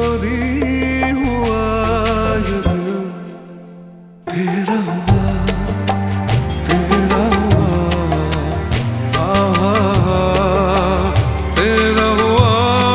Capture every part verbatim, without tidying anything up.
चोरी हुआ ये दिल तेरा हुआ, तेरा हुआ, आहा तेरा हुआ।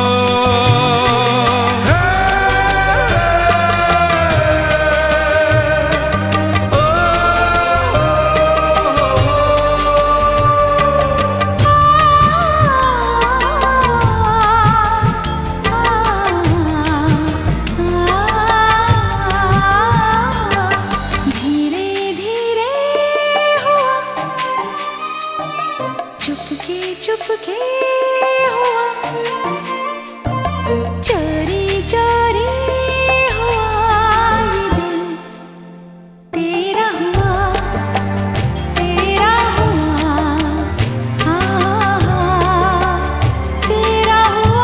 चुपके चुपके हुआ, चोरी चोरी हुआ ये दिल तेरा हुआ, तेरा हुआ, आहा तेरा हुआ।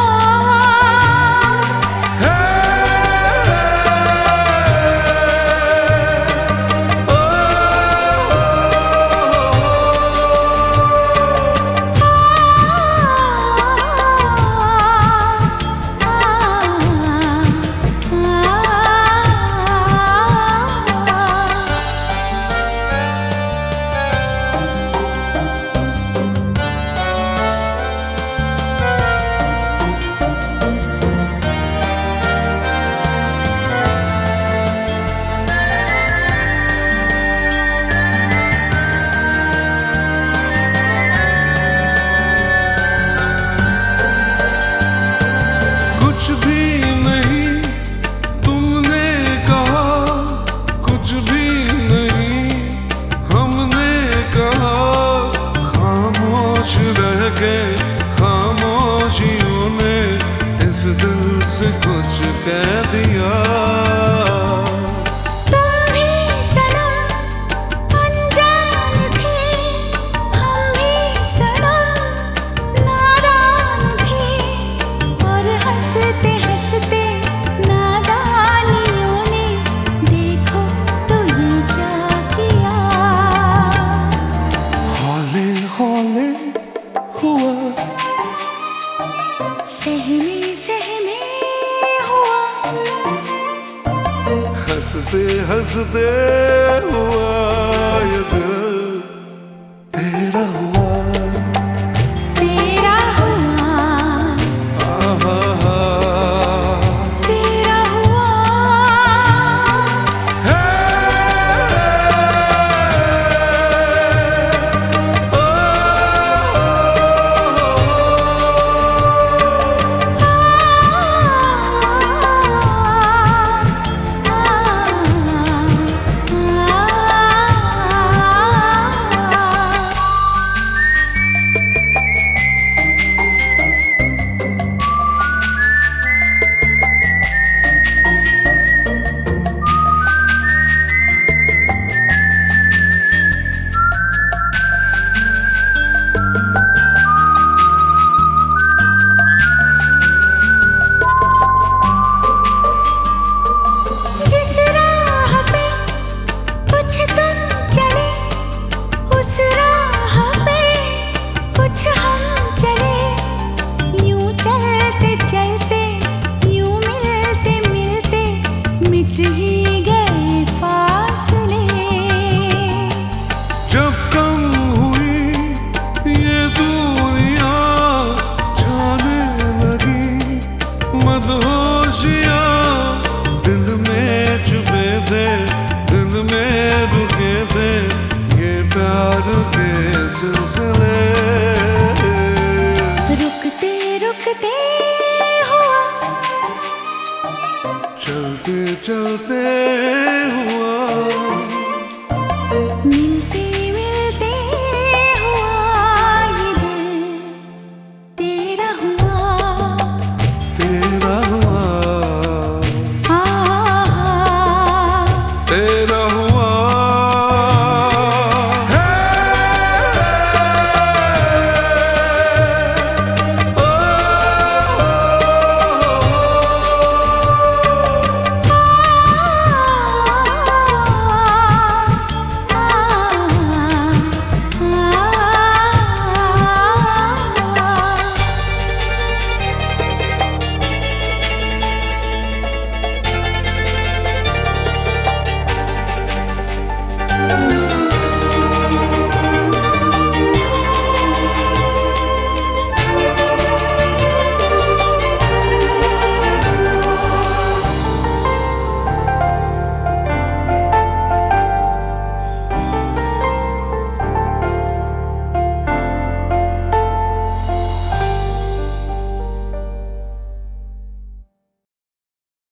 कुछ भी नहीं तुमने कहा, कुछ भी नहीं हमने कहा, खामोश रह गए खामोशियों ने इस दिल से कुछ कह दिया। हुआ सहमे सहमे हुआ, हंसते हंसते हुआ ये दिल तेरा हुआ, तेरा हुआ, आहा तेरा हुआ। जब कम हुई ये दूरियां जाने लगी मदहोशियां, दिल में छुपे थे दिल में रुके थे ये प्यार के सिलसिले। रुकते रुकते हुआ, चलते चलते